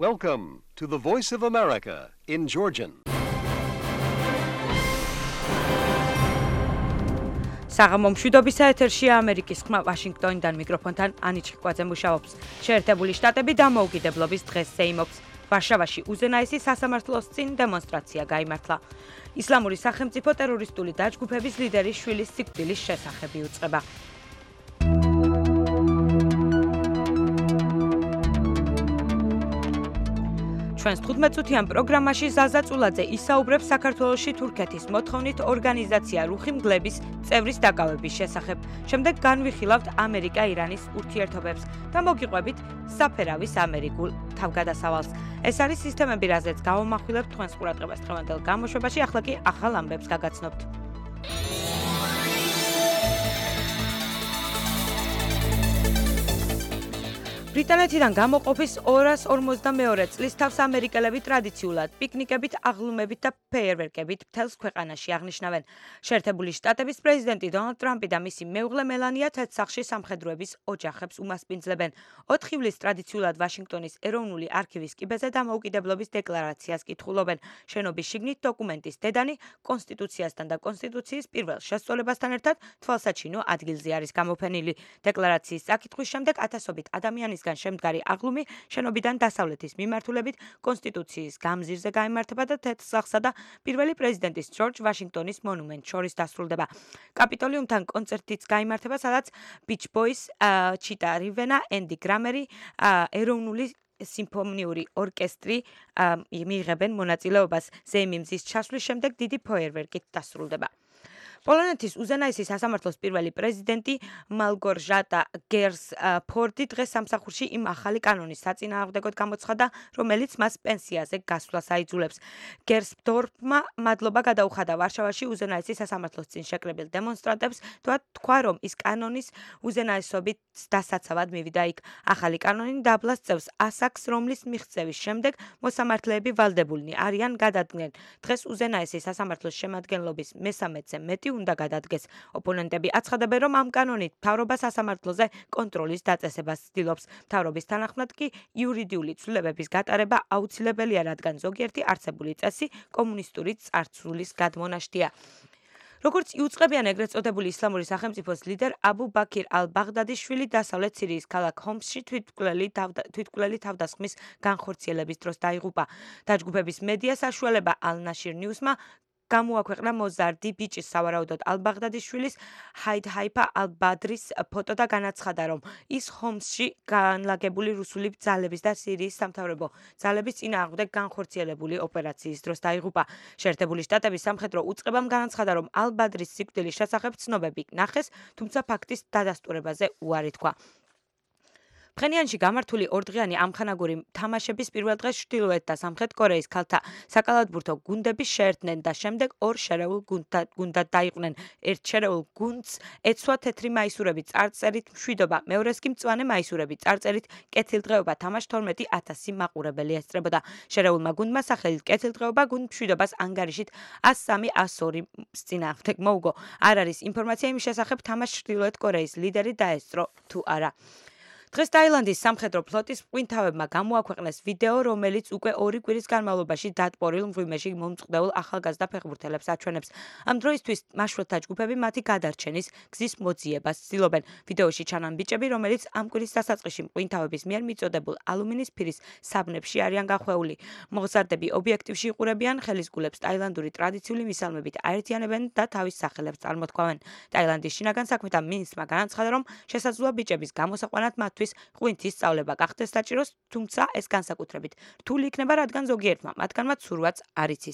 Welcome to the Voice of America in Georgian. საღამო მშვიდობისა ეთერშია ამერიკის ხმა ვაშინგტონიდან მიკროფონთან ანი ჩიკვაძე მუშაობს. შეერთებული შტატები დამოუკიდებლობის დღეს ზეიმობს. ვარშავაში უზენაესი სასამართლოს წინ დემონსტრაცია გაიმართლა. ისლამური სახელმწიფო ტერორისტული დაჯგუფების ლიდერის შვილის სიკვდილის შესახებ იუწყება. ჩვენს 15-წუთიან პროგრამაში ზაზა წულაძე ისაუბრებს საქართველოში თურქეთის მოთხოვნით ორგანიზაცია რუხი მგლების წევრის დაკავების შესახებ. შემდეგ განვიხილავთ ამერიკა-ირანის ურთიერთობებს და მოგიყვებით საფერავის ამერიკულ თავგადასავალს. ეს არის სისტემები, რაზეც გავამახვილებთ თქვენს ყურადღებას დღევანდელ გამოშვებაში, ახლა კი ახალ ამბებს გაგაცნობთ. ბრიტანეთიდან გამოყოფის 242 წლის თავს ამერიკელები ტრადიციულად პიკნიკებით, აღლუმებით და ფეიერვერკებით მთელს ქვეყანაში აღნიშნავენ. შეერთებული შტატების პრეზიდენტი დონალდ ტრამპი და მისი მეუღლე მელანია თეთრსახში სამხედროების ოჯახებს უმასპინძლებენ. 4 ივლისს ტრადიციულად ვაშინგტონის ეროვნული არქივის კიბეზე დამოუკიდებლობის დეკლარაციას კითხულობენ. შენობის შიგნით დოკუმენტის დედანი კონსტიტუციასთან და კონსტიტუციის პირველ შესწორებასთან ერთად თვალსაჩინო ადგილზე არის გამოფენილი. დეკლარაციის წაკითხვის შემდეგ ათასობით ადამიანის შემდგარი აღლუმი შენობიდან დასავლეთის მიმართულებით კონსტიტუციის გამზირზე გაიმართება და თეთრსახსა და პირველი პრეზიდენტის ჯორჯ ვაშინგტონის მონუმენტ შორის დასრულდება. კაპიტოლიუმთან კონცერტიც გაიმართება, სადაც ბიჩ ბოის, ჩიტა რივენა, ენდი გრამერი, ეროვნული სიმფონიური ორკესტრი მიიღებენ მონაწილეობას. ზეიმის ჩასვლის შემდეგ დიდი ფეიერვერკით დასრულდება. პოლონეთის უზენაესი სასამართლოს პირველი პრეზიდენტი მალგორჟატა გერსფორდი დღეს სამსახურში იმ ახალი კანონის საწინააღმდეგოდ გამოცხადა, რომელიც მას პენსიაზე გასვლას აიძულებს. გერსფორდმა მადლობა გადაუხადა ვარშავაში უზენაესი სასამართლოს წინ შეკრებილ დემონსტრანტებს და თქვა, რომ ის კანონის უზენაესობით დასაცავად მივიდა იქ. ახალი კანონი დაბლას წევს ასაკს, რომლის მიღწევის შემდეგ მოსამართლეები ვალდებულნი არიან გადადგნენ. დღეს უზენაესი სასამართლოს შემადგენლობის მესამედზე მეტი უნდა გადადგეს. ოპონენტები აცხადებენ, რომ ამ კანონით მთავრობა სასამართლოზე კონტროლის დაწესებას ცდილობს. მთავრობის თანახმად კი იურიდიული ცვლილებების გატარება აუცილებელია, რადგან ზოგიერთი არსებული წესი კომუნისტური წარსულის გადმონაშთია. როგორც იუწყებიან ეგრეთ წოდებული ისლამური სახელმწიფოს ლიდერ აბუ ბაქირ ალ-ბაღდადის შვილი დასავლეთ სირიის ქალაქ ჰომსში თვითმკვლელი თავდასხმის განხორციელების დროს დაიღუპა. დაჯგუფების მედია საშუალება ალ-ნაშირ ნიუსმა გამოაქვეყნა მოზარდი ბიჭის, სავარაუდოდ ალ-ბაღდადის შვილის ჰაიფა ალ-ბადრის ფოტო და განაცხადა, რომ ის ჰომსში განლაგებული რუსული ძალების და სირიის სამთავრობო ძალების წინააღმდეგ განხორციელებული ოპერაციის დროს დაიღუპა. შეერთებული შტატების სამხედრო უწყებამ განაცხადა, რომ ალ-ბადრის სიკვდილის შესახებ ცნობები ნახეს, თუმცა ფაქტის დადასტურებაზე უარი თქვა. ფხენიანში გამართული ორდღიანი ამხანაგური თამაშების პირველ დღეს ჩრდილოეთ და სამხრეთ კორეის ქალთა საკალათბურთო გუნდები შეერთდნენ და შემდეგ ორ შერეულ გუნდად დაიყვნენ. ერთ შერეულ გუნდს ეცვა თეთრი მაისურები წარწერით მშვიდობა, მეორეს კი მწვანე მაისურები წარწერით კეთილდღეობა. თამაშს 12,000 მაყურებელი ესწრებოდა. შერეულმა გუნდმა სახელით კეთილდღეობა გუნდ მშვიდობას ანგარიშით 103-102 წინააღმდეგ მოუგო. არ არის ინფორმაცია იმის შესახებ, თამაშს ჩრდილოეთ კორეის ლიდერი დაესწრო თუ არა. დღეს ტაილანდის სამხედრო ფლოტის მღვინთავებმა გამოაქვეყნეს ვიდეო, რომელიც უკვე 2 კვირის განმავლობაში დატბორილ მღვიმეში მომწყდეულ ახალგაზრდა ფეხბურთელებს აჩვენებს. ამ დროისთვის მაშველთა ჯგუფები მათი გადარჩენის გზის მოძიებას ცდილობენ. ვიდეოში ჩანან ბიჭები, რომელიც ამ კვირის დასაწყისში მღვინთავების მიერ მიწოდებულ ალუმინის ფირის საბნებში არიან გახვეული. მოგზარდები ობიექტივში იყურებიან ხელისგულებს ტაილანდური ტრადიციული მისალმებით აერთიანებენ და თავის სახელებს წარმოთქვამენ. ტაილანდის შინაგან საქმეთა მინისტრმა განაცხადა, რომ შესაძლოა ბიჭების გამოსაყვანად მათ ღვინთის სწავლება გახდეს საჭიროს, თუმცა ეს განსაკუთრებით რთული იქნება, რადგან ზოგიერთმა მათგანმა ცურვაც არ იცის.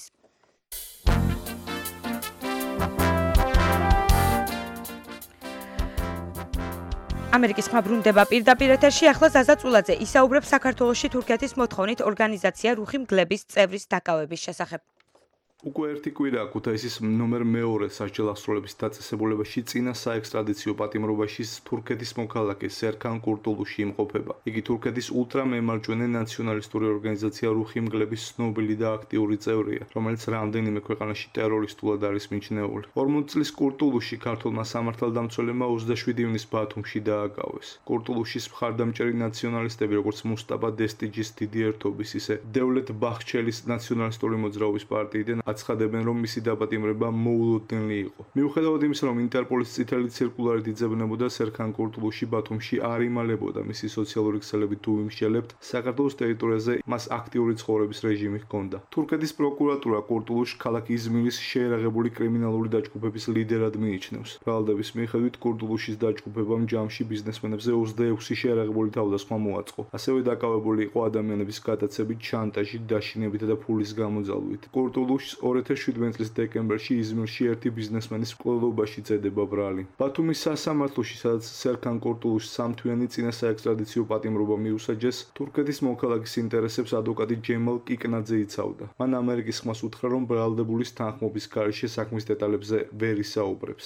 ამერიკის ხმა ბრუნდება პირდაპირ ეთერში, ახლა ზაზა წულაძე ისაუბრებს საქართველოში თურქეთის მოთხოვნით ორგანიზაცია რუხი მგლების წევრის დაკავების შესახებ. უკვე ერთი კვირაა ქუთაისის ნომერ მეორე სასჯელ აღსრულების დაწესებულებაში წინა საექსტრადიციო პატიმრობაში თურქეთის მოქალაქე სერქან კურტულუში იმყოფება. იგი თურქეთის ულტრამემარჯვენე ნაციონალისტური ორგანიზაცია რუხი მგლების ცნობილი და აქტიური წევრია, რომელიც რამდენიმე ქვეყანაში ტერორისტულად არის მიჩნეული. 40 წლის კურტულუში ქართულმა სამართალდამცველებმა 27 ივნის ბათუმში დააკავეს. კურტულუშის მხარდამჭერი ნაციონალისტები, როგორც მუსტაფა დესტიჯის დიდი ერთობის, ისე დევლეთ ბახჩელის ნაციონალისტური მოძრაობის პარტიიდან აცხადებენ, რომ მისი დაპატიმრება მოულოდნელი იყო. მიუხედავად იმისა, რომ ინტერპოლის წითელი ციρკულარით იძებნებოდა სერქან კურტულუში ბათუმში არ იმალებოდა მისი სოციალური ქსელები თუ იმსჯელებთ, საქართველოს ტერიტორიაზე მას აქტიური ცხოვრების რეჟიმი ჰქონდა. თურქეთის პროკურატურა კურტულუშს ქალაქ იზმირის შეერაღებული კრიმინალური დაჯგუფების ლიდერად მიიჩნევს. ბრალდების მიხედვით კურტულუშის დაჯგუფებამ ჯამში ბიზნესმენებზე 26 შეერაღებული თავდასხმა მოაწყო. ასევე დაკავებული იყო ადამიანების გადაცებით, შანტაჟით, დაშინებითა და ფულის გამოძალვით. კურტულუშს 2017 წლის დეკემბერში იზმირში ერთი ბიზნესმენის მკვლელობაში წედება ბრალი. ბათუმის სასამართლოში, სადაც სერქან კურტულუშს სამთვიანი წინა საექსტრადიციო პატიმრობა მიუსაჯეს, თურქეთის მოქალაქის ინტერესებს ადვოკატი ჯემალ კიკნაძე იცავდა. მან ამერიკის ხმას უთხრა, რომ ბრალდებულის თანხმობის გარეშე საქმის დეტალებზე ვერ ისაუბრებს.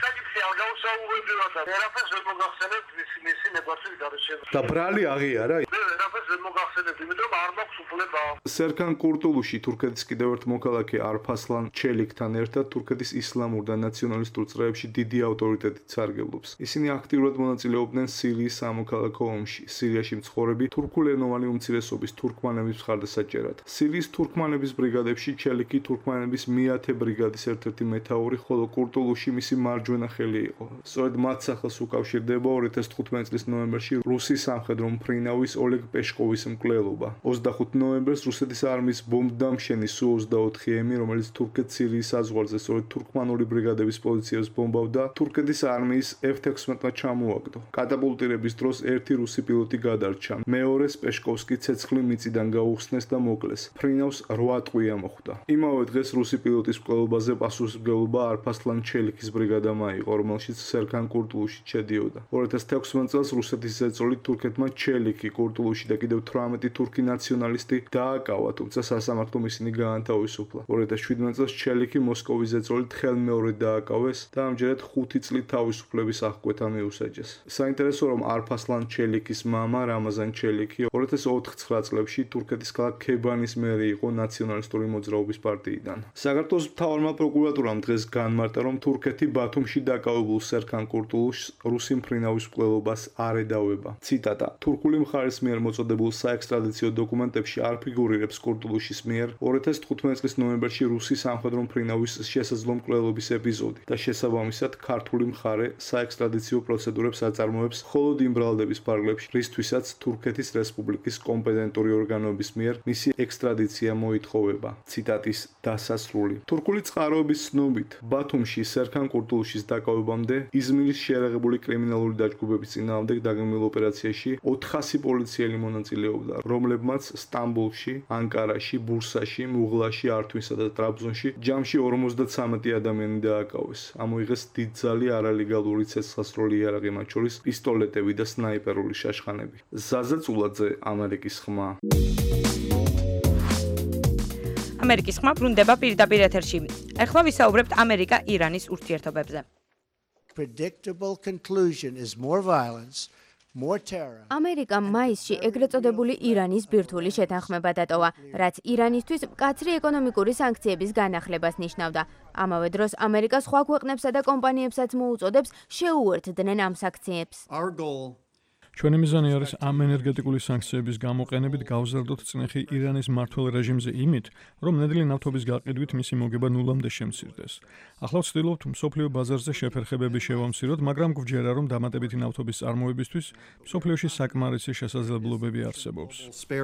და ბრალი აღიარა? სერქან კურტულუში თურქეთის კიდევ ერთ მოქალაქე არფასლან ჩელიქთან ერთად თურქეთის ისლამურ და ნაციონალისტურ წრეებში დიდი ავტორიტეტით სარგებლობს. ისინი აქტიურად მონაწილეობდნენ სირიის სამოქალაქო ომში. სირიაში მცხოვრები თურქულენოვანი უმცირესობის თურქმანების მხარდასაჭერად. სირიის თურქმანების ბრიგადებში ჩელიქი თურქმანების მეათე ბრიგადის ერთ-ერთი მეთაური, ხოლო კურტულუში მისი მარჯვენა ხელი იყო. სწორედ მათ სახელს უკავშირდება 2015 წლის ნოემბერში რუსის სამხედრო მფრინავის ოლეგ პეშკოვის მკვლელობა. 25 ნოემბერს რუსეთის არმიის ბომბდამშენი Su-24M, რომელიც თურქეთ-სირიის საზღვარზე სწორედ თურქმანული ბრიგადების პოზიციებს ბომბავდა, თურქეთის არმიის F-16-მა ჩამოაგდო. კატაპულტირების დროს ერთი რუსი პილოტი გადარჩა. მეორეს პეშკოვსკი ცეცხლი მიწიდან გაუხსნეს და მოკლეს. ფრინავს 8 ტყვია მოხვდა. იმავე დღეს რუსი პილოტის მკვლელობაზე პასუხისმგებლობა არფასლან ჩელიქის ბრიგადამ აიღო, რომელშიც სერქან კურტულუში შედიოდა. 2016 წელს რუსეთის ზეწოლით თურქეთმა ჩელიქი, კურტულუში და კიდევ 18 თურქი ნაციონალისტი დააკავა, თუმცა სასამართლომ ისინი გაანთავისუფლა. 2017 წელს ჩელიქი მოსკოვის ზეწოლით ხელმეორედ დააკავეს და ამჯერად 5 წლით თავისუფლების აღკვეთა მიუსაჯეს. საინტერესოა, რომ არფასლან ჩელიქის მამა რამაზან ჩელიქი 2009 წლებში თურქეთის ქალაქ ქებანის მერი იყო ნაციონალისტური მოძრაობის პარტიიდან. საქართველოს მთავარმა პროკურატურამ დღეს განმარტა, რომ თურქეთი ბათუმში დაკავებულ სერქან კურტულუშს რუსი მფრინავის მკვლელობას არ ედავება. ციტატა: თურქული მხარის მიერ მოწოდებულ საექსტრადიციო დოკუმენტებში არ ფიგურირებს კურტულუშის მიერ 2015 წლის ნოემბერში რუსი სამხედრო მფრინავის შესაძლო მკვლელობის ეპიზოდი და შესაბამისად ქართული მხარე საექსტრადიციო პროცედურებს აწარმოებს მხოლოდ იმ ბრალდების ფარგლებში, რისთვისაც თურქეთის რესპუბლიკის კომპეტენტური ორგანოების მიერ მისი ექსტრადიცია მოითხოვება. ციტატის დასასრული. თურქული წყაროების ცნობით, ბათუმში სერქან კურტულუშის დაკავებამდე იზმირის შეერაღებული კრიმინალური დაჯგუფების წინააღმდეგ დაგეგმილ ოპერაციაში 400 პოლიციელი მონაწილეობდა, რომლებმაც სტამბოლში, ანკარაში, ბურსაში, მუღლაში, ართვინსა და ტრაბზონში ჯამში 53 ადამიანი დააკავეს. ამოიღეს დიდძალი არალეგალური ცეცხლსასროლი იარაღი, მათ შორის პისტოლეტები და სნაიპერული შაშხანები. ზაზა წულაძე, ამერიკის ხმა. ამერიკის ხმა ბრუნდება პირდაპირ ეთერში. ახლა ვისაუბრებთ ამერიკა-ირანის ურთიერთობებზე. Predictable conclusion is more violence, more terror. ამერიკამ მაისში ეგრეთ წოდებული ირანის ბირთვული შეთანხმება დატოვა, რაც ირანისთვის მკაცრი ეკონომიკური სანქციების განახლებას ნიშნავდა. ამავე დროს ამერიკა სხვა ქვეყნებსა და კომპანიებსაც მოუწოდებს შეუერთდნენ ამ სანქციებს. ჩვენი მიზანი არის ამ ენერგეტიკული სანქციების გამოყენებით გავზარდოთ წნეხი ირანის მმართველ რეჟიმზე იმით, რომ ნედლი ნავთობის გაყიდვით მისი მოგება ნულამდე შემცირდეს. ახლა ვცდილობთ მსოფლიო ბაზარზე შეფერხებები შევამციროთ, მაგრამ გვჯერა, რომ დამატებითი ნავთობის წარმოებისთვის მსოფლიოში საკმარისი შესაძლებლობები არსებობს.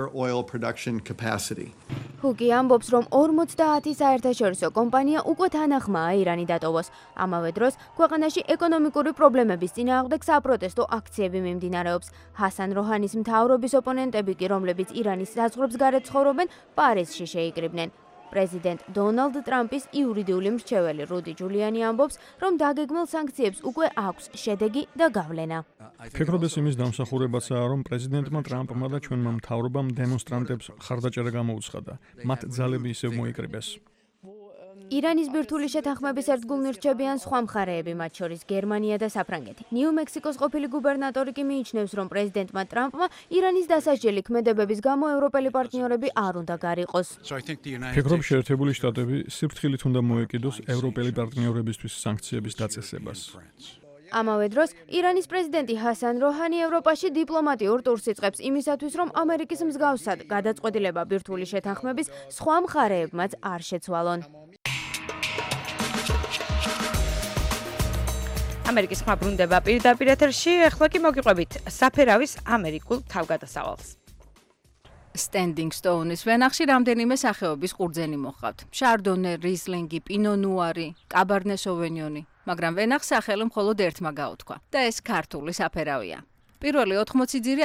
ჰუკი ამბობს, რომ 50 საერთაშორისო კომპანია უკვე თანახმაა ირანი დატოვოს. ამავე დროს ქვეყანაში ეკონომიკური პრობლემების წინააღმდეგ საპროტესტო აქციები მიმდინარეობს. ჰასან როჰანის მთავრობის ოპონენტები კი, რომლებიც ირანის საზღვრებს გარეთ ცხოვრობენ, პარიზში შეიკრიბნენ. პრეზიდენტ დონალდ ტრამპის იურიდიული მრჩეველი რუდი ჯულიანი ამბობს, რომ დაგეგმილ სანქციებს უკვე აქვს შედეგი და გავლენა. ფიქრობდეს იმის დამსახურებაცაა, რომ პრეზიდენტმა ტრამპმა და ჩვენმა მთავრობამ დემონსტრანტებს მხარდაჭერა გამოუცხადა. მათ ძალები ისევ მოიკრიბეს. ირანის ბირთვული შეთანხმების ერთგულნი რჩებიან სხვა მხარეები, მათ შორის გერმანია და საფრანგეთი. ნიუ-მექსიკოს ყოფილი გუბერნატორი კი მიიჩნევს, რომ პრეზიდენტმა ტრამპმა ირანის დასაჯელი ქმედებების გამო ევროპელი პარტნიორები არ უნდა გარიყოს. ფიქრობ, შეერთებული შტატები სიფრთხილით უნდა მოეკიდოს ევროპელი პარტნიორებისთვის სანქციების დაწესებას. ამავე დროს, ირანის პრეზიდენტი ჰასან როჰანი ევროპაში დიპლომატიურ ტურს იწყებს იმისათვის, რომ ამერიკის მსგავსად გადაწყვეტილება ბირთვული შეთანხმების სხვა მხარეებმაც არ შეცვალონ. ამერიკის ხმა ბრუნდება პირდაპირ ეთერში, ახლა კი მოგიყვებით საფერავის ამერიკულ თავგადასავალს. Standing Stone-ის ვენახში რამდენიმე სახეობის ყურძენი მოჰყავთ. შარდონე, რისლინგი, პინო ნუარი, კაბარნე სოვინიონი, მაგრამ ვენახს სახელი მხოლოდ ერთმა გაუთქვა და ეს ქართული საფერავია. პირველი 80 ძირი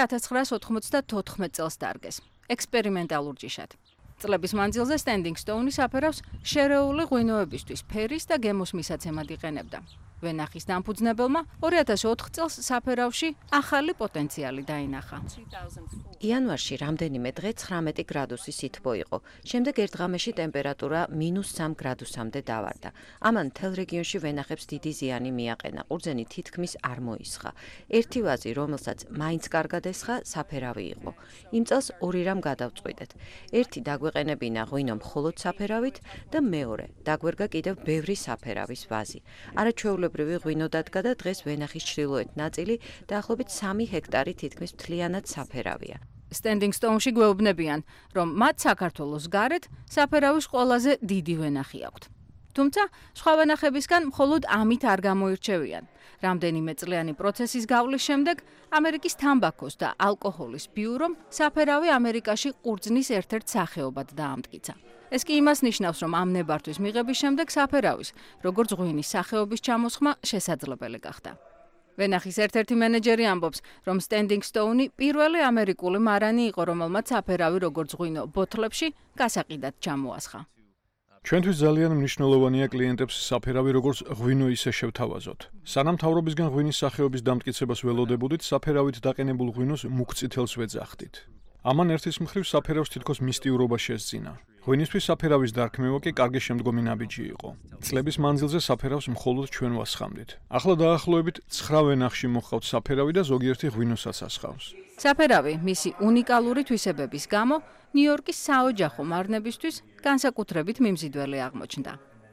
1994 წელს დარგეს, ექსპერიმენტალურ ჯიშად. წლების მანძილზე Standing Stone-ი საფერავს შერეული ღვინოებისთვის ფერის და გემოს მისაცემად იყენებდა. ვენახის დამფუძნებელმა 2004 წელს საფერავში ახალი პოტენციალი დაინახა. იანვარში რამდენიმე დღე 19 გრადუსი სითბო იყო. შემდეგ ერთ ღამეში ტემპერატურა -3 გრადუსამდე დავარდა. ამან მთელ რეგიონში ვენახებს დიდი ზიანი მიაყენა. ყურძენი თითქმის არ მოისხა. ერთი ვაზი, რომელსაც მაინც კარგად ესხა, საფერავი იყო. იმ წელს ორი რამ გადავწყვიტეთ. ერთი დაგვეყენებინა ღვინო მხოლოდ საფერავით და მეორე დაგვერგა კიდევ ბევრი საფერავის ვაზი. არაჩვეულებრივი ღვინო დადგა და დღეს ვენახის ჩრდილოეთ ნაწილი დაახლოებით 3 ჰექტარი თითქმის მთლიანად საფერავია. Standing Stone-ში გვეუბნებიან, რომ მათ საქართველოს გარეთ საფერავის ყველაზე დიდი ვენახი აქვთ. თუმცა, სხვა ვენახებისგან მხოლოდ ამით არ გამოირჩევიან. რამდენიმე წლიანი პროცესის გავლის შემდეგ, ამერიკის თამბაქოს და ალკოჰოლის ბიურომ საფერავი ამერიკაში ყურძნის ერთ-ერთ სახეობად დაამტკიცა. ეს კი იმას ნიშნავს, რომ ამ ნებართვის მიღების შემდეგ საფერავის, როგორც ღვინის სახეობის ჩამოსხმა შესაძლებელი გახდა. ვენახის ერთ-ერთი მენეჯერი ამბობს, რომ Standing Stone-ი პირველი ამერიკული მარანი იყო, რომელმაც საფერავი როგორც ღვინო ბოთლებში გასაყიდად ჩამოასხა. ჩვენთვის ძალიან მნიშვნელოვანია კლიენტებს საფერავი როგორც ღვინო ისე შევთავაზოთ. სანამ მთავრობისგან ღვინის სახეობის დამტკიცებას ველოდებოდით, საფერავით დაყენებულ ღვინოს მუქწითელს ვეძახდით. ამან ერთის მხრივ საფერავს თითქოს მისტიურობა შესძინა. ღვინისთვის საფერავის დარქმევა კი კარგი შემდგომი ნაბიჯი იყო. წლების მანძილზე საფერავს მხოლოდ ჩვენ ვასხამდით. ახლა დაახლოებით 9 ვენახში მოჰყავთ საფერავი და ზოგიერთი ღვინოსაც ასხავს. საფერავი მისი უნიკალური თვისებების გამო ნიუ-იორკის საოჯახო მარნებისთვის განსაკუთრებით მიმზიდველი აღმოჩნდა.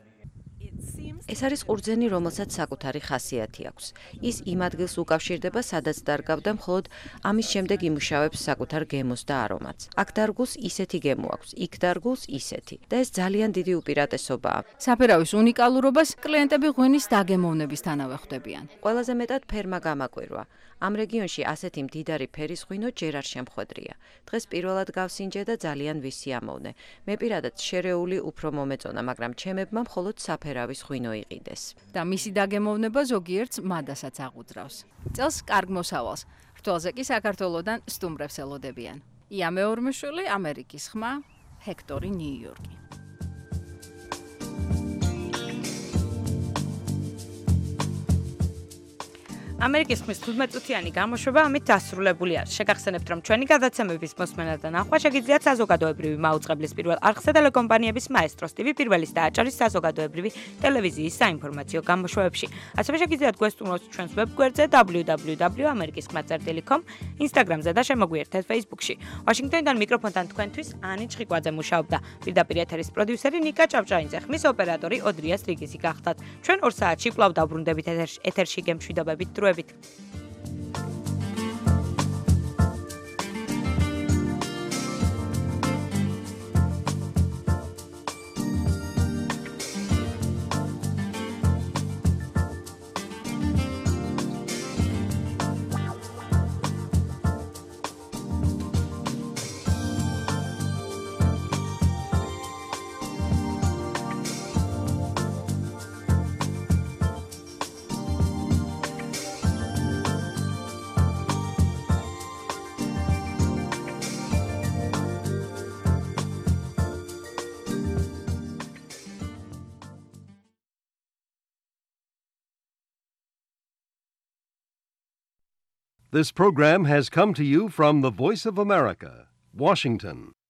ეს არის ყურძენი, რომელსაც საკუთარი ხასიათი აქვს. ის იმ ადგილს უკავშირდება, სადაც დარგავდა, მხოლოდ ამის შემდეგ იმუშავებს საკუთარ გემოს და არომატს. აქ დარგულს ისეთი გემო აქვს, იქ დარგულს ისეთი და ეს ძალიან დიდი უპირატესობაა. საფერავის უნიკალურობას კლიენტები ღვინის დაგემოვნებისთანავე ხვდებიან. ყველაზე მეტად ფერმა გამაკვირვა. ამ რეგიონში ასეთი მდიდარი ფერის ღვინო ჯერ არ შემხვედრია. დღეს პირველად გავსინჯე და ძალიან ვისიამოვნე. მე პირადად შერეული უფრო მომეწონა, მაგრამ ჩემებმა მხოლოდ საფერავის ღვინო იყიდეს. და მისი დაგემოვნება ზოგიერთს მადასაც აღუძრავს. წელს კარგ მოსავალს. რთველზე კი საქართველოდან სტუმრებს ელოდებიან. ია მეორმეშვილი, ამერიკის ხმა, ჰექტორი, ნიუ-იორკი. ამერიკის ხმის 15-წუთიანი გამოშვება ამით დასრულებულია. შეგახსენებთ, რომ ჩვენი გადაცემების მოსმენა და ნახვა შეგიძლიათ საზოგადოებრივი მაუწყებლის პირველ არხსა ტელეკომპანიების მაესტროს TV პირველის და აჭარის საზოგადოებრივი ტელევიზიის საინფორმაციო გამოშვებებში. ასევე შეგიძლიათ გვესტუმროთ ჩვენს ვებგვერდზე www.amerikiskhma.com, Instagram-ზე და შემოგვიერთეთ Facebook-ში. ვაშინგტონიდან მიკროფონთან თქვენთვის ანი ჩხიკვაძე მუშაობდა. პირდაპირ ეთერის პროდიუსერი ნიკა ჭავჭაინძე, ხმის ოპერატორი ოდრია სტრიგიზი გახდათ. ჩვენ 2 საათში კვლავ დავბრუნდებით ეთერში გემშვიდობებით. This program has come to you from the Voice of America, Washington.